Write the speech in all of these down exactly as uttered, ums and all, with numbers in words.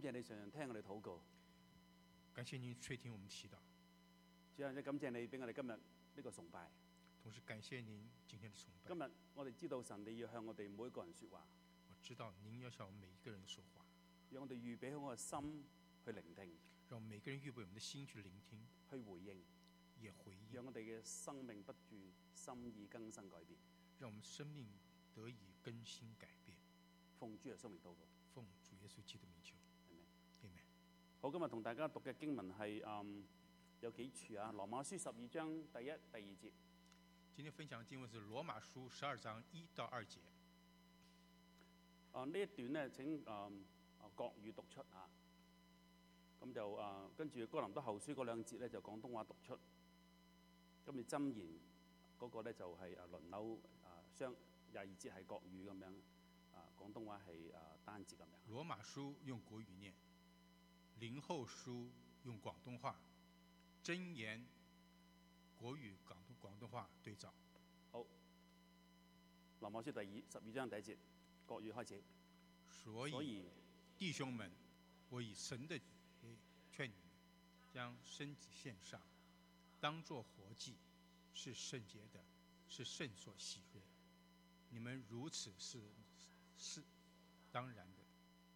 謝你常常聽我哋禱告。 感謝您垂聽我們祈禱， 主啊，感謝你俾我哋今日呢個崇拜。 同時感謝您今天的崇拜。 今日我哋知道神你要向我哋每一個人說話， 我知道您要向我們每一個人說話， 讓我哋預備好我嘅心去聆聽， 讓我們每個人預備我們的心去聆聽， 去回應， 也回應， 讓我哋嘅生命不住心意更新改變， 讓我們生命得以更新改變。 奉主耶穌名禱告， 奉主耶穌基督名求， 係咪？ 阿們。 好，今日同大家讀嘅經文係嗯有幾處啊？羅馬書十二章第一、第二節。 今天分享的經文是羅馬書十二章一到二節。 啊，呢一段呢，請啊啊國語讀出啊。咁就啊跟住哥林多後書嗰兩節咧就廣東話讀出。咁你箴言嗰個咧就係啊輪流啊雙廿二節係國語咁樣，啊廣東話係啊單節咁樣。 羅馬書用國語念，林後書用廣東話，箴言國語廣東廣東話對照。 好，羅馬書第二十二章第一節，國語開始。 所以， 所以弟兄們，我以神的勸你們，將身體獻上，當作活祭，是聖潔的，是聖所喜悅。你們如此是是當然的。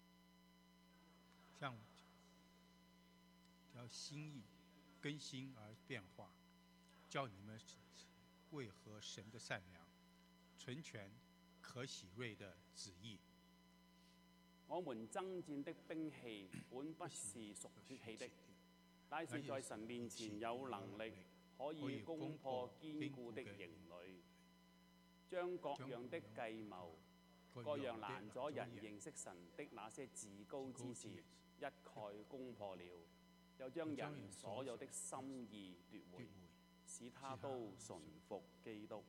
像要心意更新而變化，叫你們為合神的善良、純全、可喜悅的旨意。 我們爭戰的兵器本不是屬血氣的，乃是在神面前有能力，可以攻破堅固的營壘，將各樣的計謀、各樣攔阻人認識神的那些自高之事一概攻破了，又將人所有的心意奪回，使他都順服基督。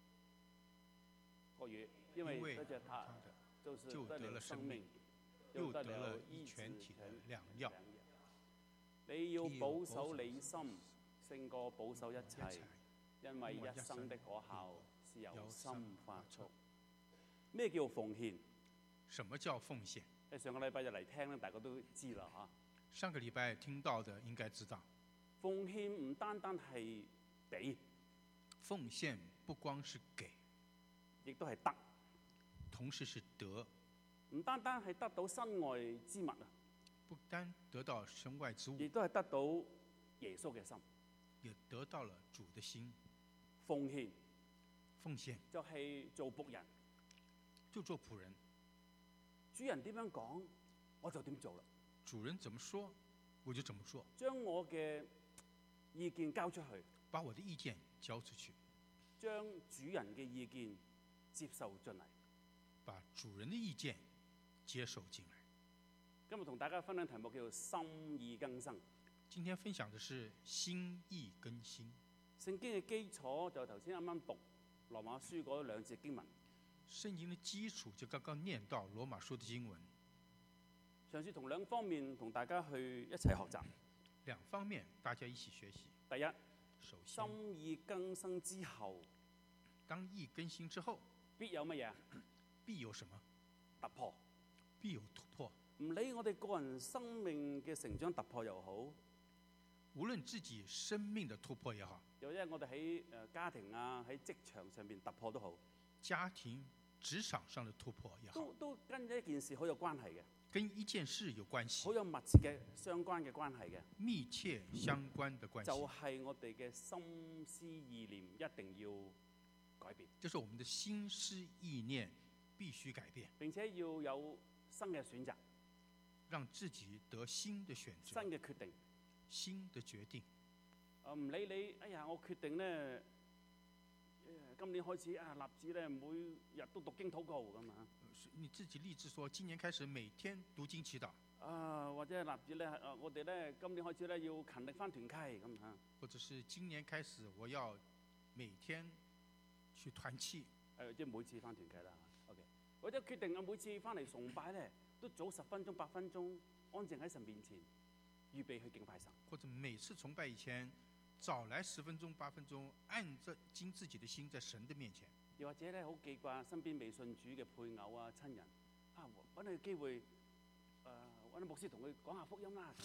國語，因為得着他，就是得了生命，又得了醫治全體的良藥。你要保守你心，勝過保守一切，因為一生的果效是由心發出。咩叫奉獻？ 什麼叫奉獻？ 上個禮拜就嚟聽咧，大家都知啦嚇。 上個禮拜聽到的應該知道， 奉獻唔單單係俾， 奉獻不光是給， 亦都係得， 同時是得。 唔單單係得到身外之物啊， 不單得到身外之物， 亦都係得到耶穌嘅心， 也得到了主的心。 奉獻， 奉獻就係做僕人， 就做僕人。 主人點樣講，我就點做啦。 主人怎麼說，我就怎麼做。 將我嘅意見交出去， 把我的意見交出去， 將主人嘅意見接受進嚟， 把主人的意見接受進來。 今日同大家分享題目叫做心意更新。 今天分享的是心意更新。 聖經嘅基礎就頭先啱啱讀羅馬書嗰兩節經文。 聖經的基礎就剛剛念到羅馬書的經文。 嘗試從兩方面同大家去一齊學習。 兩方面大家一起學習。 第一， 首先心意更新之後， 當意更新之後， 必有乜嘢？ 必有什麼？ 突破。 必有突破。 唔理我哋個人生命嘅成長突破又好， 無論自己生命的突破也好， 又或者我哋喺誒家庭啊、喺職場上邊突破都好， 家庭職場上的突破也好， 都都跟一件事好有關係嘅， 跟一件事有關係， 好有密切嘅相關嘅關係嘅， 密切相關的關係， 就係我哋嘅心思意念一定要改變， 就是我們的心思意念必須改變， 並且要有新嘅選擇， 讓自己得新的選擇， 新嘅決定， 新的決定。 啊，唔理你，哎呀，我決定咧，今年開始啊，立志咧，每日都讀經禱告咁啊。 你自己立志說，今年開始每天讀經祈禱。 啊，或者立志咧，啊，我哋咧今年開始咧要勤力返團契咁嚇。 或者是今年開始我要每天去團契。 誒，即係每次返團契啦。OK，或者決定啊，每次返嚟崇拜咧，都早十分鐘、八分鐘，安靜喺神面前，預備去敬拜神。 或者每次崇拜以前，早來十分鐘、八分鐘，按着經自己的心，在神的面前。 又或者咧，好記掛身邊未信主嘅配偶啊、親人啊，揾佢機會誒揾揾啲牧師同佢講下福音啦。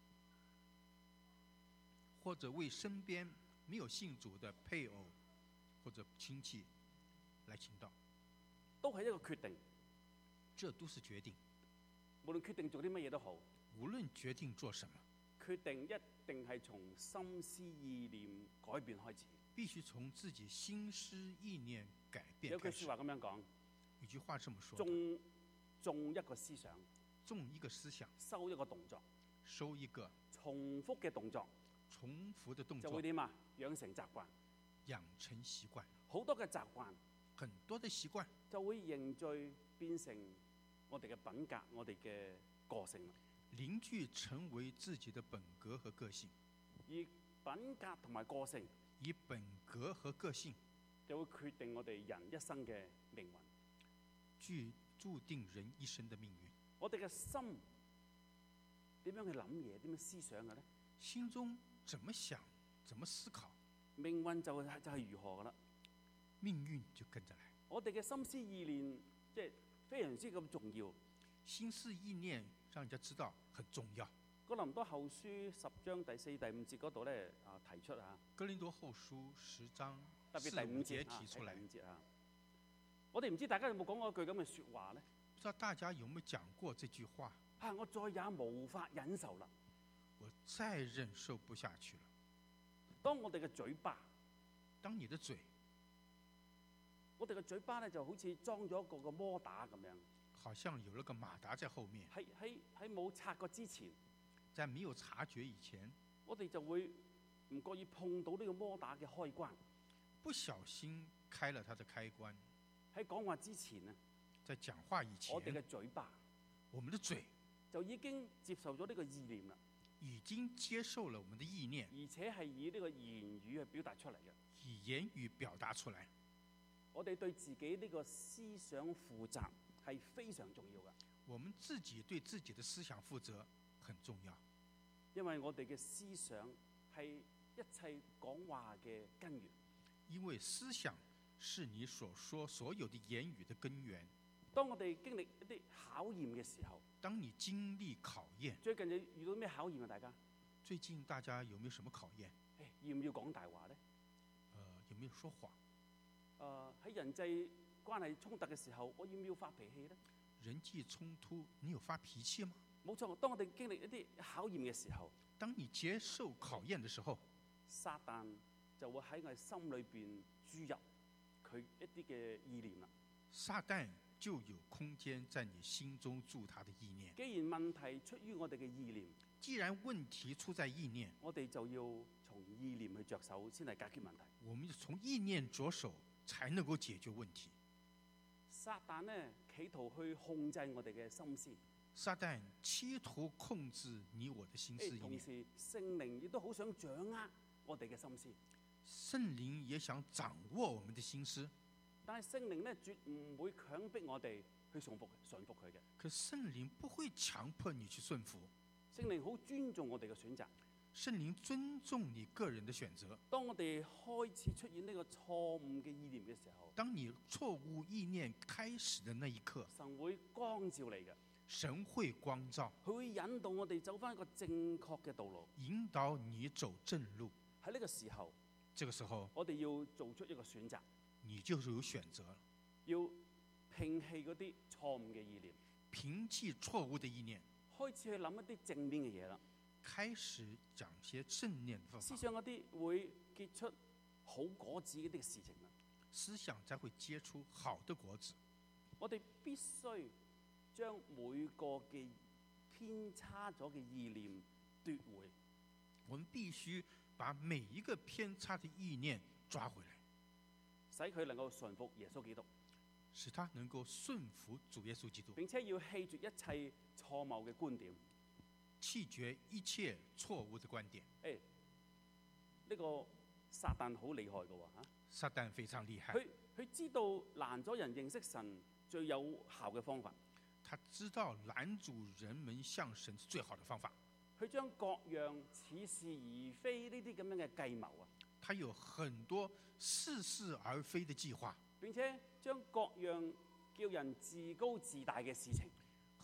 或者为身边没有信主的配偶或者亲戚来请祷， 都係一個決定。 这都是决定。 無論決定做啲乜嘢都好， 无论决定做什么， 決定一定係從心思意念改變開始。 必须从自己心思意念改变有句开始。 説話咁樣講： 有句話這麼說的： 種種一個思想， 種一個思想， 收一個動作， 收一個重複嘅動作， 重複的動作， 就會點啊？養成習慣， 養成習慣。 好多嘅習慣， 很多的習慣就會凝聚變成我哋嘅品格，我哋嘅個性啦。 凝聚成為自己的本格和個性， 而品格同埋個性， 以本格和個性就會決定我哋人一生嘅命運。 具注定人一生的命運。 我哋嘅心點樣去諗嘢，點樣思想嘅咧？ 心中怎麼想，怎麼思考， 命運就係就係如何噶啦。 命運就跟着來。 我哋嘅心思意念即係非常之咁重要。 心思意念讓人家知道很重要。 哥林多後書十章第四、第五節嗰度咧啊提出啊， 哥林多後書十章特別第五節提出來。 第五節啊，我哋唔知大家有冇講過一句咁嘅説話咧？ 不知道大家有沒有講過這句話？ 啊，我再也無法忍受啦！ 我再忍受不下去了。 當我哋嘅嘴巴， 當你的嘴， 我哋嘅嘴巴咧就好似裝咗一個個摩打咁樣， 好像有了個馬達在後面。 喺喺喺冇拆過之前， 在沒有察覺以前， 我哋就會唔覺意碰到呢個摩打嘅開關， 不小心開了它的開關。 喺講話之前啊， 在講話以前， 我哋嘅嘴巴， 我們的嘴就已經接受咗呢個意念啦， 已經接受了我們的意念， 而且係以呢個言語去表達出嚟嘅。 以言語表達出來。 我哋對自己呢個思想負責係非常重要嘅。 我們自己對自己的思想負責很重要， 因為我哋嘅思想係一切講話嘅根源。 因為思想是你所說所有的言語的根源。 當我哋經歷一啲考驗嘅時候， 當你經歷考驗， 最近你遇到咩考驗啊？大家最近大家有沒有什麼考驗？ 誒，要唔要講大話咧？ 呃，有沒有說謊？ 誒、呃，喺人際關係衝突嘅時候，我要唔要發脾氣咧？ 人際衝突，你有發脾氣嗎？ 冇錯，當我哋經歷一啲考驗嘅時候， 當你接受考驗的時候， 撒旦就會喺我哋心裏邊注入佢一啲嘅意念啦。 撒旦就有空間在你心中注他的意念。 既然問題出於我哋嘅意念， 既然問題出在意念， 我哋就要從意念去着手，先係解決問題。 我們就從意念着手，才能夠解決問題。 撒旦呢，企圖去控制我哋嘅心思。 撒旦企圖控制你我的心思意同念。 時聖靈亦都好想掌握我哋嘅心思。 聖靈也想掌握我們的心思， 但係聖靈呢，絕唔會強迫我哋去順服順服佢嘅。 可聖靈不會強迫你去順服。 聖靈好尊重我哋嘅選擇。 聖靈尊重你個人的選擇。 當我哋開始出現呢個錯誤嘅意念嘅時候， 當你錯誤意念開始的那一刻， 神會光照你嘅。 神會光照， 佢會引導我哋走返一個正確嘅道路， 引導你走正路。 喺呢個時候， 這個時候我哋要做出一個選擇， 你就是有選擇， 要摒棄嗰啲錯誤嘅意念， 摒棄錯誤的意念， 開始去諗一啲正面嘅嘢啦。 開始講些正面的方法， 思想一啲會結出好果子嗰啲事情啦。 思想才會結出好的果子。 我哋必須將每個嘅偏差咗嘅意念奪回。 我們必須把每一個偏差的意念抓回來， 使佢能夠順服耶穌基督， 使他能夠順服主耶穌基督， 並且要棄絕一切錯謬嘅觀點， 棄絕一切錯誤的觀點。 誒，呢、這個撒旦好厲害嘅喎嚇， 撒旦非常厲害， 佢佢知道攔咗人認識神最有效嘅方法， 他知道攔阻人們向神是最好的方法。 佢將各樣似是而非呢啲咁樣嘅計謀啊， 他有很多似是而非的計劃， 並且將各樣叫人自高自大嘅事情，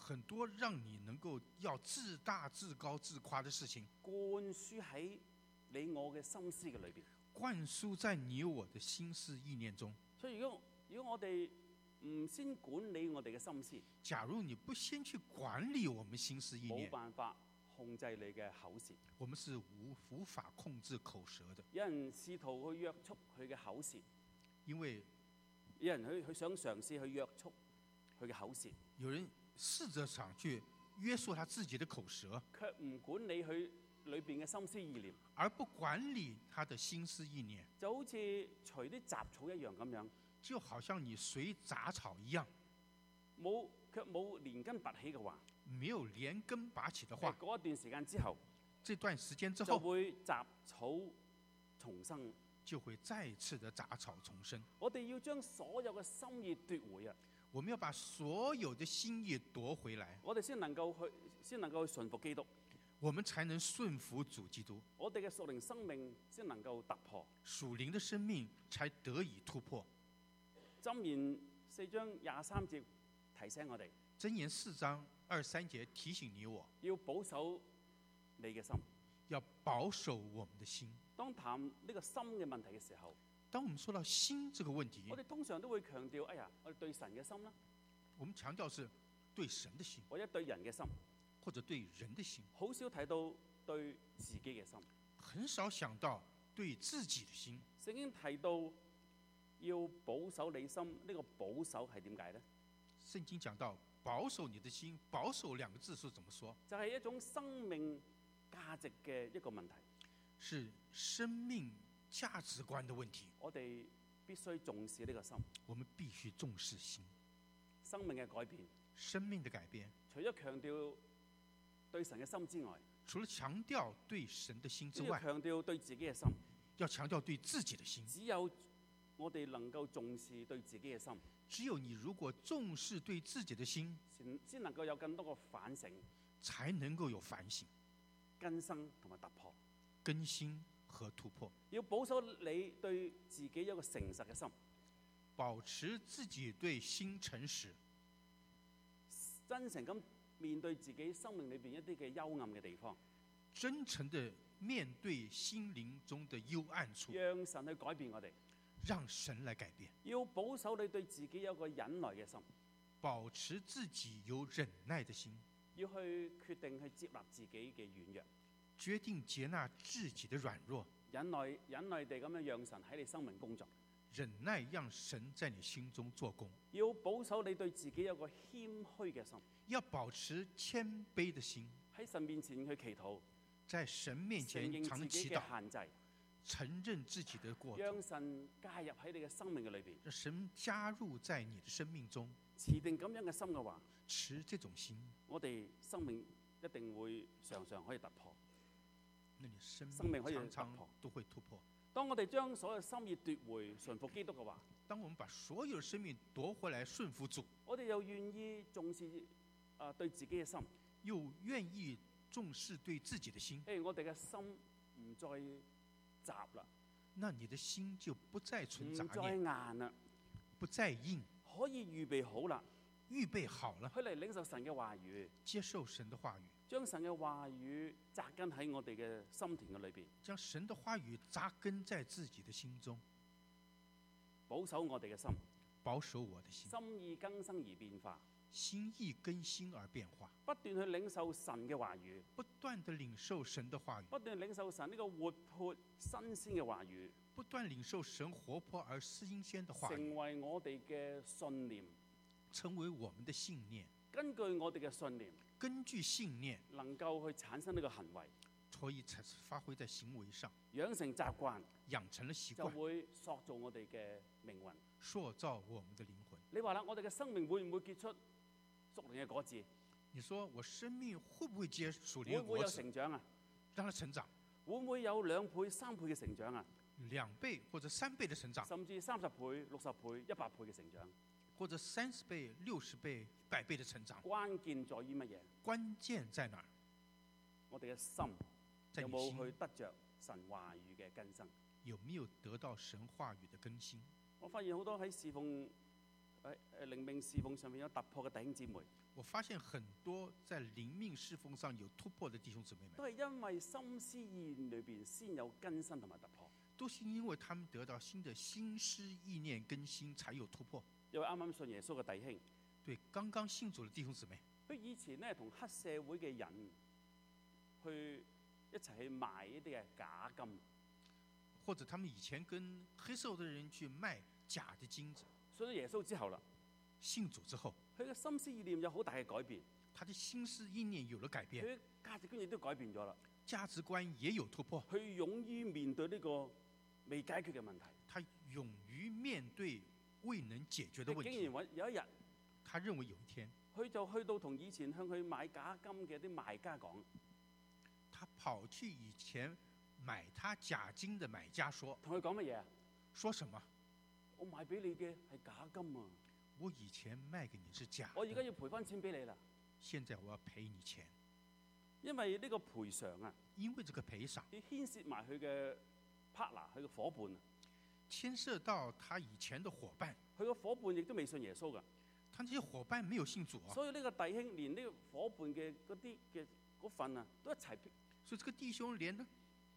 很多讓你能夠要自大、自高、自誇的事情， 灌輸喺你我嘅心思嘅裏邊。 灌輸在你我的心思意念中。 所以如果如果我哋唔先管理我哋嘅心思， 假如你不先去管理我們心思意冇念， 辦法控制你嘅口舌。 我們是無無法控制口舌的， 有人試圖去約束佢嘅口舌， 因為有人去去想嘗試去約束佢嘅口舌， 有人試着想去約束他自己的口舌， 卻唔管理佢裏邊嘅心思意念， 而不管理他的心思意念， 就好似除啲雜草一樣咁樣， 就好像你隨雜草一樣， 冇卻冇連根拔起嘅話， 沒有連根拔起的話， 嗰一段時間之後， 這段時間之就後會雜草重生。 就會再次的雜草重生。 我哋要將所有嘅心意奪回啊！ 我們要把所有的心意奪回來， 我哋先能夠去，先能夠去順服基督， 我們才能順服主基督， 我哋嘅屬靈生命先能夠突破。 屬靈的生命才得以突破。 箴言四章廿三節提醒我哋， 箴言四章二三節提醒你我， 要保守你嘅心。 要保守我們的心。 當談呢個心嘅問題嘅時候， 當我們說到心這個問題， 我哋通常都會強調，哎呀，我哋對神嘅心啦， 我們強調是對神的心， 或者對人嘅心， 或者對人的心， 好少睇到對自己嘅心。 很少想到對自己的心。 聖經提到要保守你心，呢個保守係點解呢？ 聖經講到保守你的心，保守兩個字是怎麼說？ 就係一種生命價值嘅一個問題， 是生命價值觀的問題。 我哋必須重視呢個心， 我們必須重視心， 生命嘅改變。 生命的改變， 除咗強調對神嘅心之外， 除了強調對神的心之都要外， 強調對自己嘅心。 要強調對自己的心。 只有我哋能夠重視對自己嘅心， 只有你如果重視對自己的心， 先先能夠有更多嘅反省、 才能夠有反省、 更新同埋突破。 更新和突破。 要保守你對自己一個誠實嘅心， 保持自己對心誠實， 真誠咁面對自己生命裏邊一啲嘅幽暗嘅地方， 真誠地面對心靈中的幽暗處， 讓神去改變我哋。 讓神來改變。 要保守你對自己有個忍耐嘅心， 保持自己有忍耐的心， 要去決定去接納自己嘅軟弱， 決定接納自己的軟弱， 忍耐忍耐地咁樣讓神喺你生命工作。 忍耐讓神在你心中做工。 要保守你對自己有個謙虛嘅心， 要保持謙卑的心， 喺神面前去祈禱， 在神面承前認自己常祈禱， 嘅限制， 承認自己的過錯， 讓神介入喺你嘅生命嘅裏邊。 讓神加入在你的生命中。 持定咁樣嘅心嘅話， 持這種心， 我哋生命一定會常常可以突破。 那你生生命可以常常突破都會突破。 當我哋將所有心意奪回順服基督嘅話， 當我們把所有的生命奪回來順服主， 我哋又願意重視啊、呃、對自己嘅心， 又願意重視對自己的心， 誒我哋嘅心唔再雜啦， 那你的心就不再存唔再雜念， 硬啦， 不再硬， 可以預備好啦， 預備好了， 去嚟領受神嘅話語， 接受神的話語， 將神嘅話語扎根喺我哋嘅心田嘅裏邊， 將神的話語扎根在自己的心中， 保守我哋嘅心， 保守我的心， 心意更新而變化， 心意更新而變化， 不斷去領受神嘅話語， 不斷地領受神的話語， 不斷領受神呢個活潑新鮮嘅話語， 不斷領受神活潑而新鮮的話語， 成為我哋嘅信念， 成為我們的信念， 根據我哋嘅信念， 根據信念， 能夠去產生呢個行為， 所以才發揮在行為上， 養成習慣， 養成了習就慣， 會塑造我哋嘅命運。 塑造我們的靈魂。 你話啦，我哋嘅生命會唔會結出屬靈嘅果子？ 你說我生命會不會結屬靈會唔會有的果子？ 成長啊？ 讓它成長， 會唔會有兩倍、三倍嘅成長啊？ 兩倍或者三倍的成長， 甚至三十倍、六十倍、一百倍嘅成長？ 或者三十倍、六十倍、百倍的成長。 關鍵在於乜嘢？ 關鍵在哪兒？ 我哋嘅心在你有冇去心得着神話語嘅更新？ 有沒有得到神話語的更新？ 我發現好多喺侍奉誒誒靈命侍奉上面有突破嘅弟兄姊妹， 我發現很多在靈命侍奉上有突破的弟兄姊妹們， 都係因為心思意念裏邊先有更新同埋突破。 都是因為他們得到新的心思意念更新，才有突破。 有位啱啱信耶穌嘅弟兄， 對，剛剛信主的弟兄姊妹， 佢以前咧同黑社會嘅人去一齊去賣一啲嘅假金， 或者他們以前跟黑社會的人去賣假的金子。 信咗耶穌之後啦， 信主之後， 佢嘅心思意念有好大嘅改變， 他的心思意念有了改變， 佢價值觀亦都改變咗啦。 價值觀也有突破， 佢勇於面對呢個未解決嘅問題。 他勇於面對未能解決的問題。 竟然有一日， 他認為有一天， 佢就去到同以前向佢買假金嘅啲賣家講， 他跑去以前買他假金的買家說， 同佢講乜嘢啊？ 說什麼？ 我賣俾你嘅係假金啊！ 我以前賣給你是假的， 我而家要賠翻錢俾你啦。 現在我要賠你錢， 因為呢個賠償啊， 因為這個賠償要牽涉埋佢嘅 partner，佢嘅伙伴， 牽涉到他以前的伙伴， 佢嘅伙伴亦都未信耶穌噶， 他這些伙伴沒有信主啊， 所以呢個弟兄連呢個伙伴嘅嗰啲嘅嗰份啊，都一齊， 所以這個弟兄連呢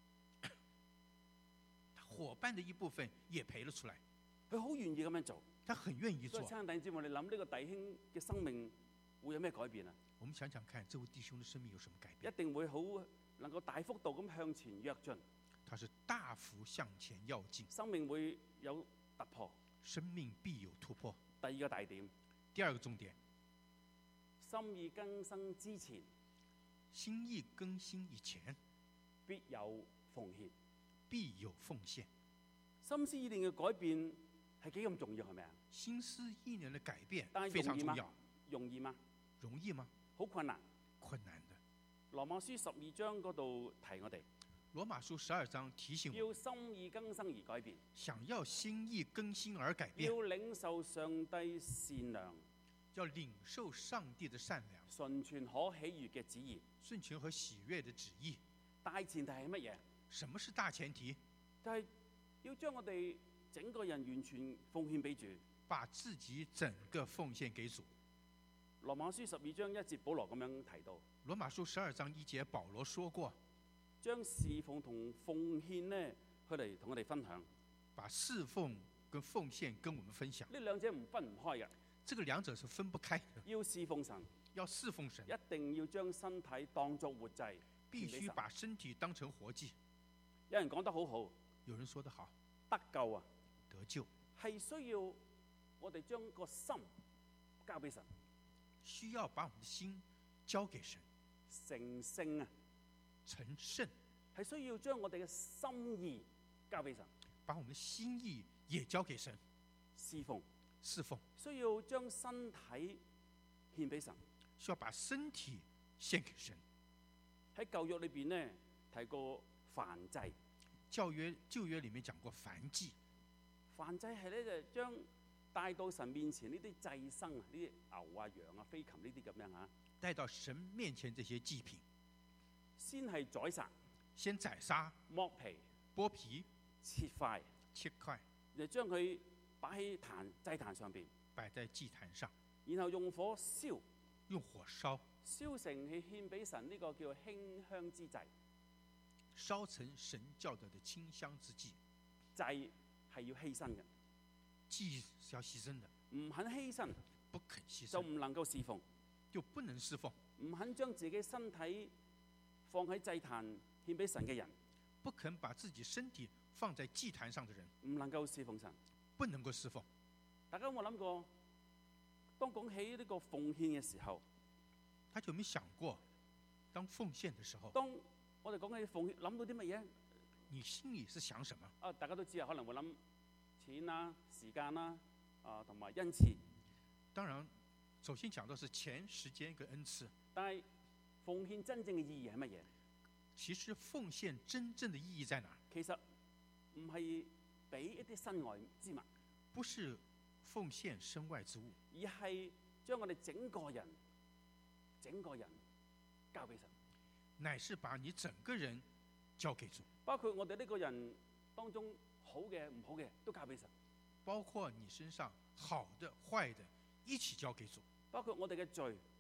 伙伴的一部分也賠了出來， 佢好願意咁樣做， 他很願意做。 所以親愛弟兄姊妹，你諗呢個弟兄嘅生命會有咩改變啊？ 我們想想看，這位弟兄的生命有什麼改變？ 一定會好能夠大幅度咁向前躍進， 他是大幅向前躍進， 生命會有突破， 生命必有突破。 第二個大點， 第二個重點， 心意更新之前， 心意更新以前必有奉獻， 必有奉獻。 心思意念嘅改變係幾咁重要，係咪啊？ 心思意念的改變但係非常重要。 容易嗎？ 容易嗎？ 好困難， 困難的。 羅馬書十二章嗰度提我哋， 羅馬書十二章提醒我， 要心意更新而改變， 想要心意更新而改變， 要領受上帝善良、 要領受上帝的善良、 純全可喜悅嘅旨意。 順全和喜悅的旨意。 大前提係乜嘢？ 什麼是大前提？ 就係要將我哋整個人完全奉獻俾主， 把自己整個奉獻給主。 羅馬書十二章一節，保羅咁樣提到。 羅馬書十二章一節，保羅說過， 將侍奉同奉獻呢，佢嚟同我哋分享。 把侍奉跟奉獻跟我們分享。 呢兩者唔分唔開嘅。 這個兩者是分不開的。 要侍奉神， 要侍奉神， 一定要將身體當作活祭， 必須把身體當成活祭。 有人講得好好， 有人說得好， 得救啊， 得救係需要我哋將個心交俾神， 需要把我們的心交給神。 成聖啊， 成聖係需要將我哋嘅心意交俾神， 把我們的心意也交給神。 侍奉， 侍奉需要將身體獻俾神， 需要把身體獻給神。 喺舊約裏邊呢，提過燔祭， 教約舊約裏面講過燔祭。 燔祭係咧就將帶到神面前呢啲祭牲啊，呢啲牛啊、羊啊、飛禽呢啲咁樣嚇， 帶到神面前這些祭品， 先係宰殺， 先宰殺、 剝皮、 剝皮、 切塊、 切塊， 就將佢擺喺壇祭壇上邊， 擺在祭壇上， 然後用火燒， 用火燒， 燒成係獻俾神呢個叫馨香之祭， 燒成神教導的清香之祭。 祭係要犧牲嘅， 祭是要犧牲的， 唔肯犧牲， 不肯犧牲就唔能夠侍奉， 就不能侍奉。 唔肯將自己身體放喺祭壇獻俾神嘅人， 不肯把自己身體放在祭壇上的人， 唔能夠侍奉神， 不能夠侍奉。 大家有冇諗過，當講起呢個奉獻嘅時候， 他就有沒有想過，當奉獻的時候， 當我哋講起奉獻，諗到啲乜嘢？ 你心裡是想什麼？ 啊，大家都知啊，可能會諗錢啦、時間啦，啊同埋恩賜。 當然，首先講到是錢、時間跟恩賜。 但係奉獻真正嘅意義係乜嘢？ 其實奉獻真正的意義在哪？ 其實唔係俾一啲身外之物， 不是奉獻身外之物， 而係將我哋整個人、整個人交俾神， 乃是把你整個人交給主， 包括我哋呢個人當中好嘅、唔好嘅都交俾神， 包括你身上好的、壞的，一起交給主， 包括我哋嘅罪，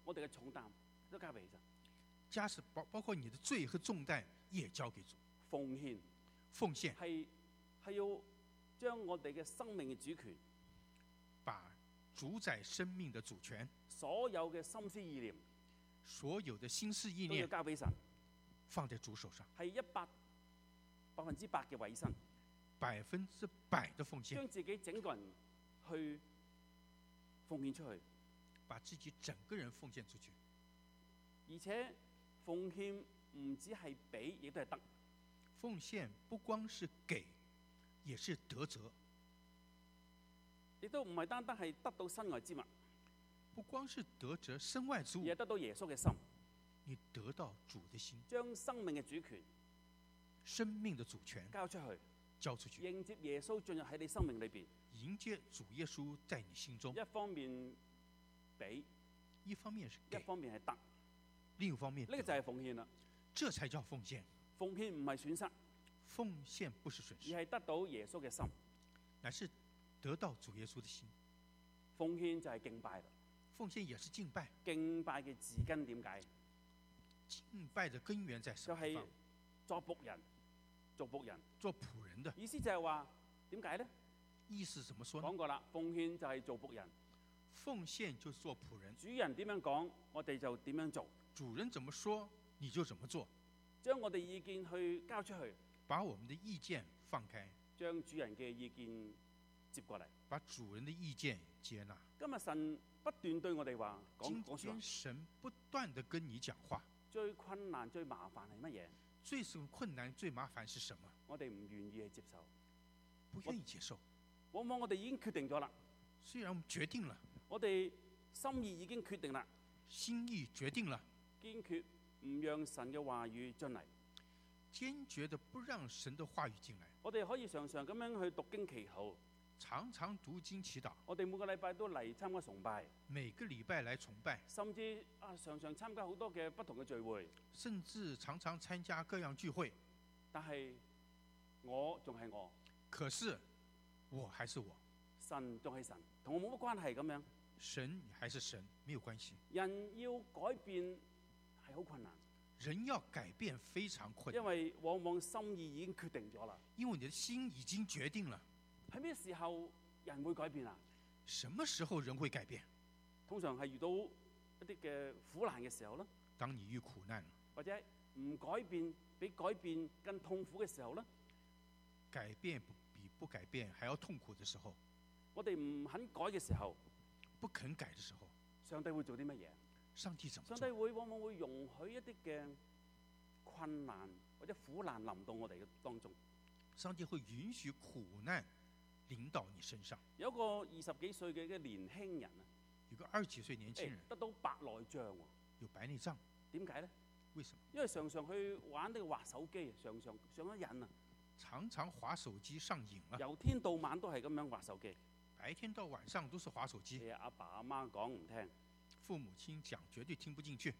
我哋嘅重擔都交俾神。 家是包包括你的罪和重擔也交給主。 奉獻奉獻係係要將我哋嘅生命嘅主權， 把主宰生命的主權， 所有嘅心思意念所有的心思意都要念交俾神， 放在主手上， 係一百百分之百嘅委身， 百分之百的奉獻， 將自己整個人去奉獻出去， 把自己整個人奉獻出去。 而且奉獻唔止係俾，亦都係得。 奉獻不光是給，也是得着， 亦都唔係單單係得到身外之物， 不光是得着身外之物， 而係得到耶穌嘅心， 你得到主的心， 將生命嘅主權生命的主權交出去， 交出去， 迎接耶穌進入喺你生命裏邊。 迎接主耶穌在你心中。 一方面俾， 一方面是一給， 方面係得， 另一方面呢個就係奉獻啦。 這才叫奉獻。 奉獻唔係損失， 奉獻不是損而失， 係得到耶穌嘅心。 乃是得到主耶穌的心。 奉獻就係敬拜啦。 奉獻也是敬拜， 敬拜嘅字根點解？ 敬拜的根源在什就係麼地方？ 作僕人，做僕人。 做僕人的意思就係話點解呢？ 意思怎麼說呢？ 講過啦，奉獻就係做僕人。 奉獻就是做僕人， 主人點樣講，我哋就點樣做。 主人怎麼說你就怎麼做， 將我哋意見去交出去， 把我們的意見放開， 將主人嘅意見接過嚟。 把主人的意見接納。 今日神不斷對我哋話講今講説話天，神不斷地跟你講話， 最困難、最麻煩係乜嘢？ 最是困難、最麻煩是什麼？ 我哋唔願意去接受。 不願意接受。 往往我哋已經決定咗啦， 雖然我們決定了， 我哋心意已經決定啦， 心意決定了， 堅決唔讓神嘅話語進嚟。 堅決的不讓神的話語進來。 我哋可以常常咁樣去讀經祈禱， 常常讀經祈禱， 我哋每個禮拜都嚟參加崇拜， 每個禮拜來崇拜， 甚至啊常常參加好多嘅不同嘅聚會。 甚至常常參加各樣聚會。 但係我仲係我， 可是我還是我， 神仲係神，同我冇乜關係咁樣。 神還是神，沒有關係。 人要改變係好困難， 人要改變非常困難， 因為往往心意已經決定咗啦。 因為你的心已經決定了。 喺咩時候人會改變啊？ 什麼時候人會改變？ 通常係遇到一啲嘅苦難嘅時候啦， 當你遇苦難了， 或者唔改變比改變更痛苦嘅時候啦， 改變比不改變還要痛苦的時候， 我哋唔肯改嘅時候， 不肯改的時候， 上帝會做啲乜嘢？ 上帝怎麼上做？ 帝會往往會容許一啲嘅困難或者苦難臨到我哋嘅當中。 上帝會允許苦難臨到你身上。 有一個二十幾歲嘅嘅年輕人啊， 有個二十幾歲年輕誒人得到白內障喎， 有白內障， 點解咧？ 為什麼？ 因為常常去玩呢個滑手機，常常上咗癮啊， 常常滑手機上癮了， 由天到晚都係咁樣滑手機。 白天到晚上都是滑手機。 其實阿爸阿媽講唔聽， 父母親講絕對聽不進去，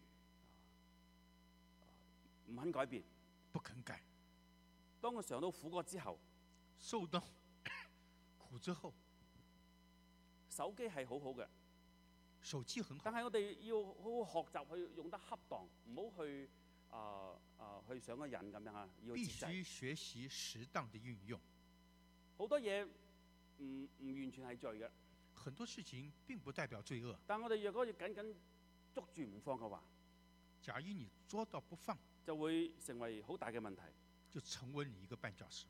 唔肯改變。 不肯改。 當佢嘗到苦果之後， 受到苦之後， 手機係好好嘅， 手機很好但，係我哋要好好學習去用得恰當，唔好去啊啊、呃呃、去上咗癮咁樣啊，要必節制。 須學習適當的運用。 好多嘢唔唔完全係罪嘅， 很多事情並不代表罪惡， 但我哋若果要緊緊捉住唔放嘅話， 假如你捉到不放， 就會成為好大嘅問題。 就成為你一個絆腳石。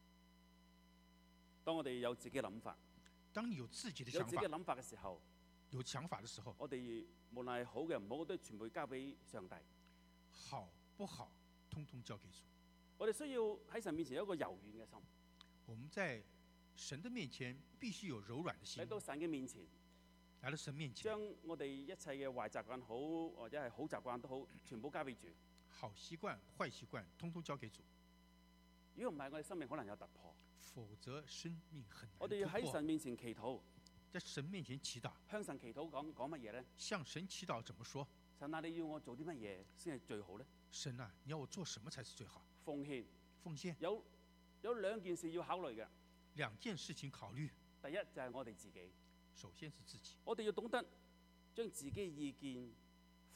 當我哋有自己諗法， 當你有自己的想法有自己，諗法嘅時候， 有想法的時候， 我哋無論係好嘅唔好，都全部交俾上帝。 好不好，通通交給主。 我哋需要喺神面前有一個柔軟嘅心， 我們在神的面前必須有柔軟的心嚟，到神嘅面前， 來到神面前， 將我哋一切嘅壞習慣好，或者係好習慣都好，全部交俾主。 好習慣、壞習慣，通通交給主。 如果唔係，我哋生命可能有突破。 否則生命很我哋要難突破。 喺神面前祈禱， 在神面前祈禱， 向神祈禱講講乜嘢咧？ 向神祈禱怎麼說？ 神啊，你要我做啲乜嘢先係最好咧？ 神啊，你要我做什麼才是最好？ 奉獻奉獻有有兩件事要考慮嘅。 兩件事情考慮， 第一就係我哋自己， 首先是自己， 我哋要懂得將自己嘅意見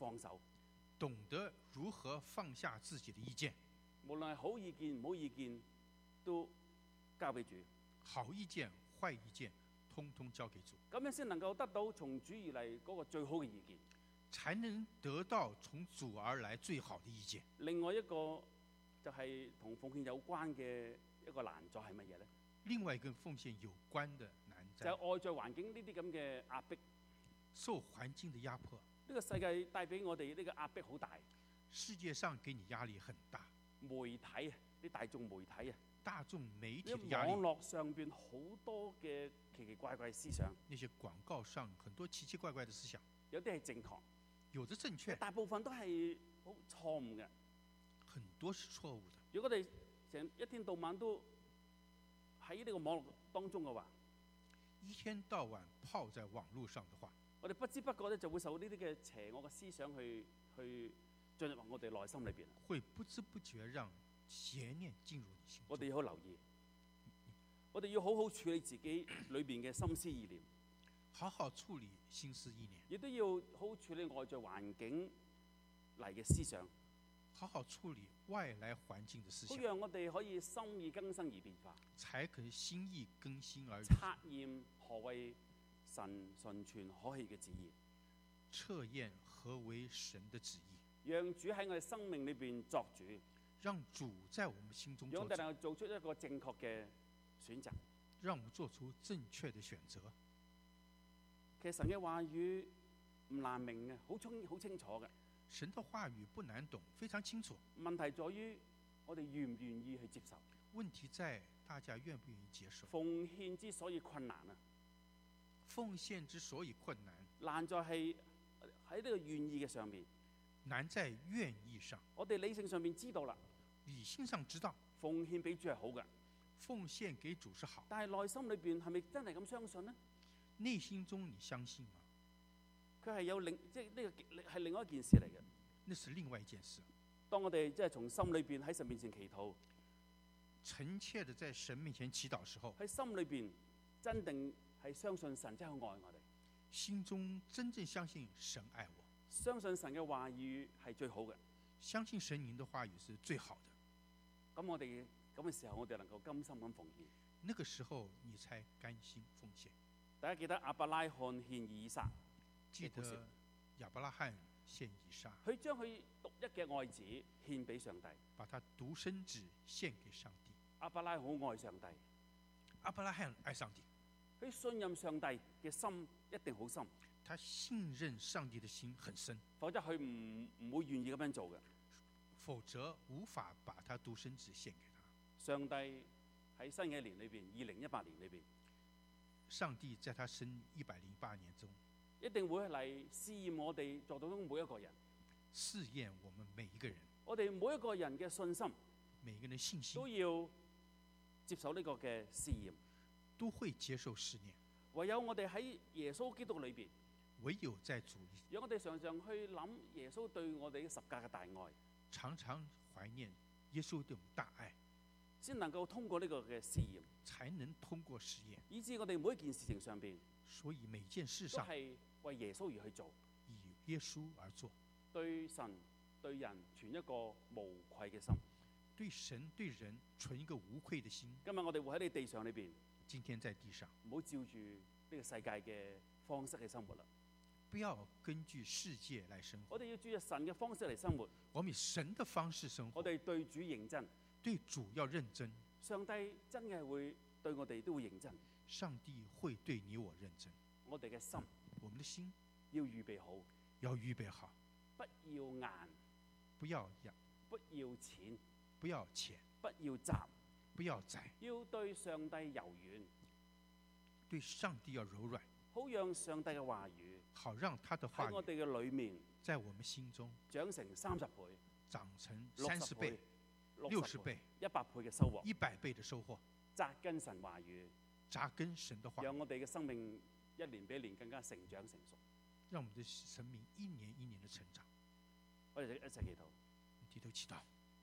放手， 懂得如何放下自己的意見， 無論係好意見唔好意見，都交俾主。 好意見、壞意見，通通交給主， 咁樣先能夠得到從主而嚟嗰個最好嘅意見。 才能得到從主而來最好的意見。 另外一個就係同奉獻有關嘅一個難阻係乜嘢呢？ 另外跟奉獻有關的難就係在外在環境呢啲咁嘅壓迫， 受環境的壓迫， 呢個世界帶俾我哋呢個壓迫好大。 世界上給你壓力很大， 媒體啊，啲大眾媒體啊， 大眾媒體的喺壓力， 網絡上邊好多嘅奇奇怪怪嘅思想， 那些廣告上很多奇奇怪怪的思想， 有啲係正確， 有的正確， 大部分都係好錯誤嘅。 很多是錯誤的。 如果我哋成一天到晚都喺呢個網絡當中嘅話， 一天到晚泡在網絡上的話， 我哋不知不覺咧就會受呢啲嘅邪惡嘅思想去去進入我哋內心裏邊。 會不知不覺讓邪念進入你心中。 我哋要好留意，我哋要好好處理自己裏邊嘅心思意念， 好好處理心思意念， 亦都要好好處理外在環境嚟嘅思想， 好好處理外來環境的思想， 好讓我哋可以心意更新而變化， 才可以心意更新而測驗何謂神純全可喜嘅旨意， 測驗何為神的旨意， 讓主喺我哋生命裏邊作主， 讓主在我們心中讓我哋做主， 能夠做出一個正確嘅選擇。 讓我們做出正確的選擇。 其實神嘅話語唔難明嘅，好清好清楚嘅。 神的話語不難懂，非常清楚。 問題在於我哋願唔願意去接受。 問題在大家願不願意接受。 奉獻之所以困難啊， 奉獻之所以困難， 難在係喺呢個願意嘅上面。 難在願意上。 我哋理性上面知道啦， 理性上知道奉獻俾主係好嘅， 奉獻給主是好， 但係內心裏邊係咪真係咁相信呢？ 內心中你相信嗎？ 佢係有另即係呢個係另外一件事嚟嘅。 那是另外一件事。 當我哋即係從心裏邊喺神面前祈禱， 誠切地在神面前祈禱時候， 喺心裏邊真定係相信神真係愛我哋， 心中真正相信神愛我， 相信神嘅話語係最好嘅。 相信神您的話語是最好的。 咁我哋咁嘅時候，我哋能夠甘心咁奉獻。 那個時候你才甘心奉獻。 大家記得亞伯拉罕獻以撒， 記得亞伯拉罕獻以撒， 佢將佢獨一嘅愛子獻俾上帝。 把他獨生子獻給上帝。 亞伯拉罕好愛上帝， 亞伯拉罕愛上帝， 佢信任上帝嘅心一定好深， 他信任上帝的心很深， 否則佢唔唔會願意咁樣做嘅。 否則無法把他獨生子獻給他。 上帝喺新嘅一年裏邊，二零一八年裏邊， 上帝在他生一百零八年中， 一定會嚟試驗我哋在當中每一個人。 試驗我們每一個人， 我哋每一個人嘅信心每一個人的信心都要接受呢個嘅試驗。 都會接受試驗。 唯有我哋喺耶穌基督裏邊， 唯有在主裏， 讓我哋常常去諗耶穌對我哋十架嘅大愛， 常常懷念耶穌對我們大愛， 先能夠通過呢個嘅試驗， 才能通過試驗。 以致我哋每一件事情上邊所以每件事都上係為耶穌而去做， 以耶穌而做， 對神對人存一個無愧嘅心。 對神對人存一個無愧的心。 今日我哋會喺呢地上裏邊， 今天在地上， 唔好照住呢個世界嘅方式去生活啦。 不要根據世界來生活， 我哋要注意神嘅方式嚟生活。 我們以神的方式生活。 我哋對主認真， 對主要認真。 上帝真係會對我哋都會認真。 上帝會對你我認真。 我哋嘅心， 我們的心要預備好， 要預備好， 不要硬， 不要硬， 不要淺， 不要淺， 不要窄， 不要窄， 要對上帝柔軟， 對上帝要柔軟， 好讓上帝嘅話語好讓他的話語喺我哋嘅裏面在我們心中長成三十倍、 長成六三十倍、六十倍、 一百倍嘅收穫， 一百倍的收穫， 扎根神話語， 扎根神的話語， 讓我哋嘅生命一年比一年更加成長成熟。 讓我們的生命一年一年的成長。 我哋一齊祈禱， 低頭祈禱。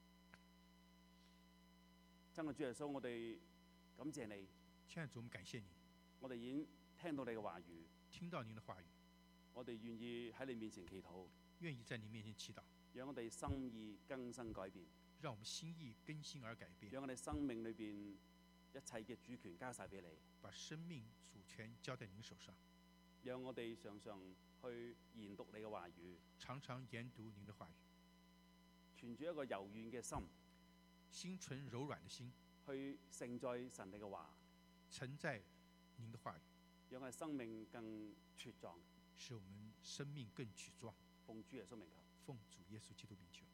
真嘅主耶穌，我哋感謝你， 親愛的主，我們感謝你， 我哋已經聽到你嘅話語， 聽到您的話語， 我哋願意喺你面前祈禱， 願意在你面前祈禱， 讓我哋心意更新改變， 讓我們心意更新而改變， 讓我哋生命裏邊一切嘅主權交晒俾你， 把生命主權交在您手上， 讓我哋常常去研讀你嘅話語， 常常研讀您的話語， 存住一個柔軟嘅心， 心存柔軟的心， 去承載神你嘅話， 承載您的話語， 讓我哋生命更茁壯， 使我們生命更茁壯。 奉主耶穌名求。 奉主耶穌基督名求。